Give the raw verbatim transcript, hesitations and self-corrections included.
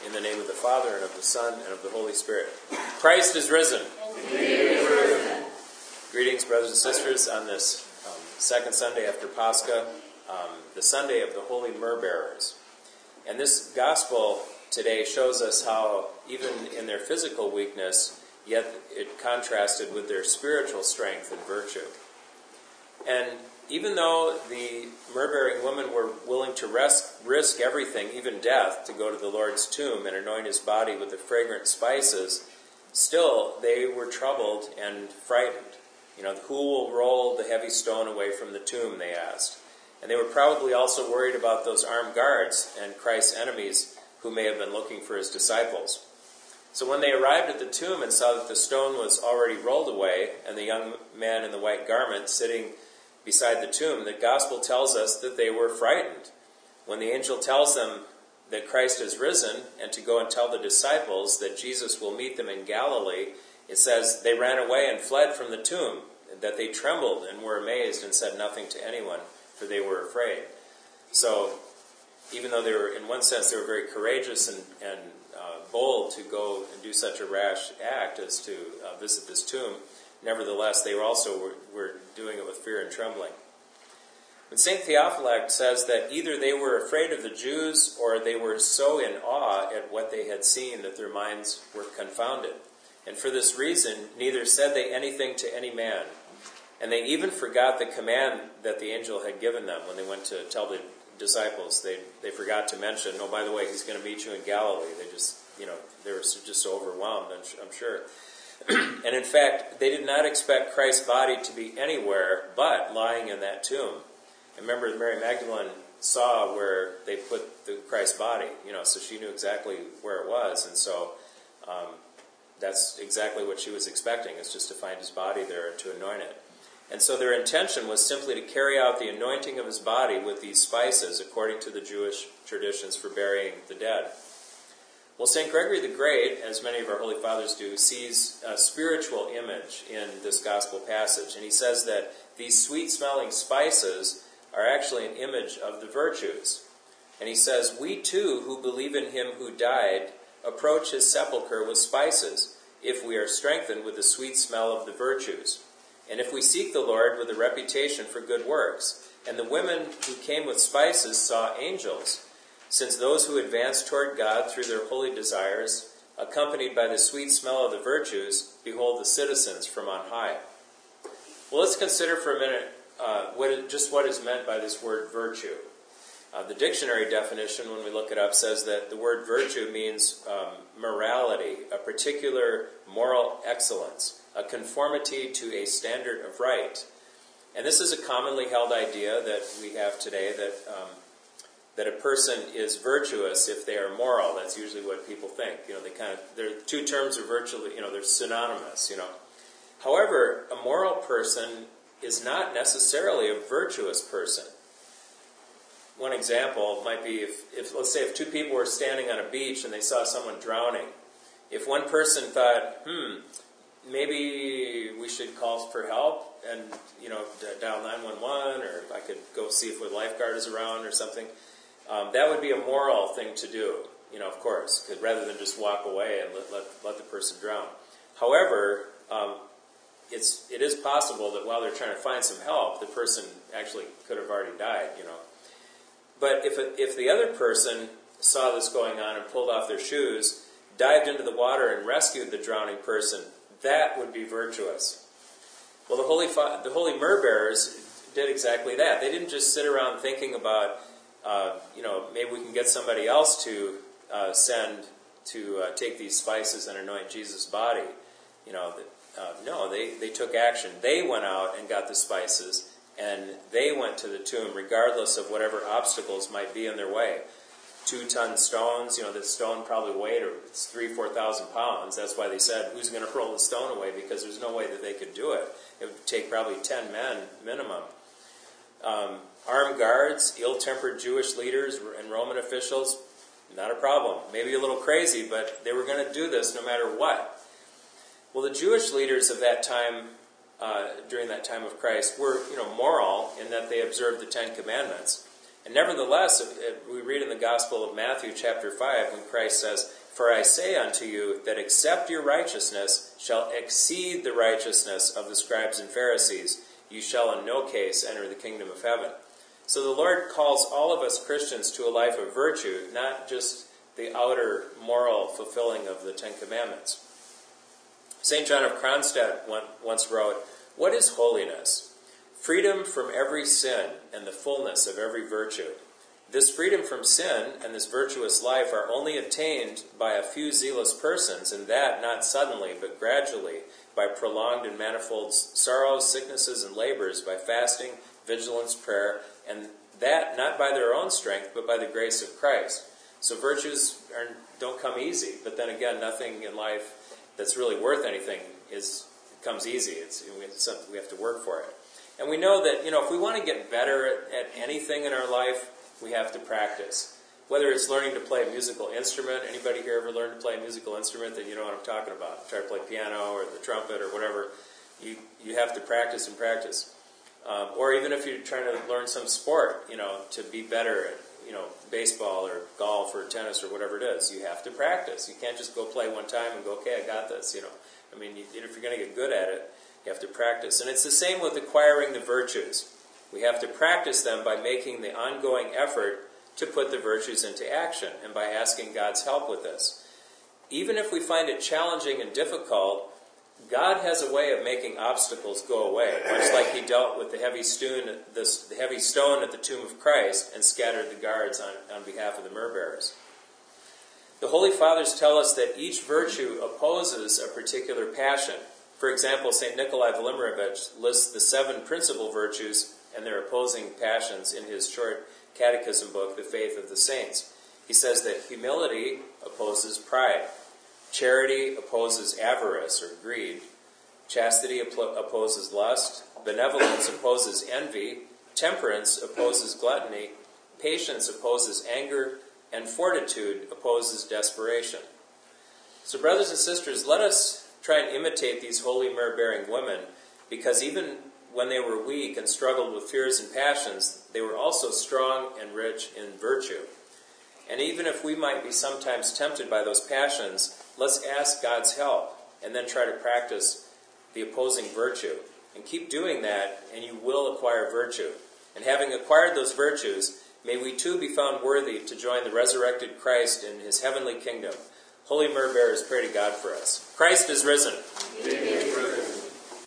In the name of the Father, and of the Son, and of the Holy Spirit. Christ is risen. Indeed is risen. Greetings, brothers and sisters, on this um, second Sunday after Pascha, um, the Sunday of the Holy Myrrh Bearers. And this gospel today shows us how, even in their physical weakness, yet it contrasted with their spiritual strength and virtue. And even though the myrrh-bearing women were willing to risk, risk everything, even death, to go to the Lord's tomb and anoint his body with the fragrant spices, still they were troubled and frightened. You know, who will roll the heavy stone away from the tomb, they asked. And they were probably also worried about those armed guards and Christ's enemies who may have been looking for his disciples. So when they arrived at the tomb and saw that the stone was already rolled away and the young man in the white garment sitting beside the tomb, the gospel tells us that they were frightened. When the angel tells them that Christ is risen and to go and tell the disciples that Jesus will meet them in Galilee, it says they ran away and fled from the tomb, that they trembled and were amazed and said nothing to anyone, for they were afraid. So even though they were, in one sense, they were very courageous and, and uh, bold to go and do such a rash act as to uh, visit this tomb, nevertheless, they also were, were doing it with fear and trembling. But Saint Theophylact says that either they were afraid of the Jews or they were so in awe at what they had seen that their minds were confounded. And for this reason, neither said they anything to any man. And they even forgot the command that the angel had given them when they went to tell the disciples. They they forgot to mention, oh, by the way, he's going to meet you in Galilee. They just, you know, they were just so overwhelmed, I'm sure. And in fact, they did not expect Christ's body to be anywhere but lying in that tomb. And remember, Mary Magdalene saw where they put the Christ's body, you know, so she knew exactly where it was. And so um, that's exactly what she was expecting, is just to find his body there and to anoint it. And so their intention was simply to carry out the anointing of his body with these spices, according to the Jewish traditions for burying the dead. Well, Saint Gregory the Great, as many of our Holy Fathers do, sees a spiritual image in this gospel passage. And he says that these sweet-smelling spices are actually an image of the virtues. And he says, we too, who believe in him who died, approach his sepulchre with spices, if we are strengthened with the sweet smell of the virtues. And if we seek the Lord with a reputation for good works. And the women who came with spices saw angels, since those who advance toward God through their holy desires, accompanied by the sweet smell of the virtues, behold the citizens from on high. Well, let's consider for a minute uh, what is, just what is meant by this word virtue. Uh, the dictionary definition, when we look it up, says that the word virtue means um, morality, a particular moral excellence, a conformity to a standard of right. And this is a commonly held idea that we have today, that um, that a person is virtuous if they are moral. That's usually what people think. You know, they kind of, their two terms are virtually, you know, they're synonymous, you know. However, a moral person is not necessarily a virtuous person. One example might be if, if, let's say, if two people were standing on a beach and they saw someone drowning. If one person thought, hmm, maybe we should call for help and, you know, dial nine one one, or if I could go see if a lifeguard is around or something, Um, that would be a moral thing to do, you know, of course, because rather than just walk away and let, let, let the person drown. However, um, it's, it is possible that while they're trying to find some help, the person actually could have already died, you know. But if, it, if the other person saw this going on and pulled off their shoes, dived into the water and rescued the drowning person, that would be virtuous. Well, the Holy, the Holy Myrrh Bearers did exactly that. They didn't just sit around thinking about, Uh, you know, maybe we can get somebody else to uh, send to uh, take these spices and anoint Jesus' body. You know, uh, no, they, they took action. They went out and got the spices, and they went to the tomb, regardless of whatever obstacles might be in their way. Two-ton stones, you know, the stone probably weighed it's three, four thousand pounds. That's why they said, who's going to roll the stone away? Because there's no way that they could do it. It would take probably ten men minimum. Um, armed guards, ill-tempered Jewish leaders and Roman officials, not a problem. Maybe a little crazy, but they were going to do this no matter what. Well, the Jewish leaders of that time, uh, during that time of Christ, were, you know, moral in that they observed the Ten Commandments. And nevertheless, we read in the Gospel of Matthew chapter five when Christ says, "For I say unto you that except your righteousness shall exceed the righteousness of the scribes and Pharisees, you shall in no case enter the kingdom of heaven." So the Lord calls all of us Christians to a life of virtue, not just the outer moral fulfilling of the Ten Commandments. Saint John of Kronstadt once wrote, "What is holiness? Freedom from every sin and the fullness of every virtue. This freedom from sin and this virtuous life are only attained by a few zealous persons, and that not suddenly, but gradually, by prolonged and manifold sorrows, sicknesses, and labors, by fasting, vigilance, prayer, and that not by their own strength, but by the grace of Christ." So virtues are, don't come easy, but then again, nothing in life that's really worth anything is comes easy. It's, it's something we have to work for it. And we know that, you know, if we want to get better at, at anything in our life, we have to practice. Whether it's learning to play a musical instrument. Anybody here ever learned to play a musical instrument? Then you know what I'm talking about. Try to play piano or the trumpet or whatever. You you have to practice and practice. Um, or even if you're trying to learn some sport, you know, to be better at, you know, baseball or golf or tennis or whatever it is, you have to practice. You can't just go play one time and go, okay, I got this, you know. I mean, you, if you're going to get good at it, you have to practice. And it's the same with acquiring the virtues. We have to practice them by making the ongoing effort to put the virtues into action and by asking God's help with this. Even if we find it challenging and difficult, God has a way of making obstacles go away, much like he dealt with the heavy stone, this, the heavy stone at the tomb of Christ and scattered the guards on, on behalf of the myrrh bearers. The Holy Fathers tell us that each virtue opposes a particular passion. For example, Saint Nikolai Velimirovich lists the seven principal virtues and their opposing passions in his short catechism book, The Faith of the Saints. He says that humility opposes pride. Charity opposes avarice or greed. Chastity opposes lust. Benevolence opposes envy. Temperance opposes gluttony. Patience opposes anger. And fortitude opposes desperation. So brothers and sisters, let us try and imitate these holy myrrh-bearing women, because even when they were weak and struggled with fears and passions, they were also strong and rich in virtue. And even if we might be sometimes tempted by those passions, let's ask God's help and then try to practice the opposing virtue. And keep doing that, and you will acquire virtue. And having acquired those virtues, may we too be found worthy to join the resurrected Christ in his heavenly kingdom. Holy myrrh bearers, pray to God for us. Christ is risen. Amen.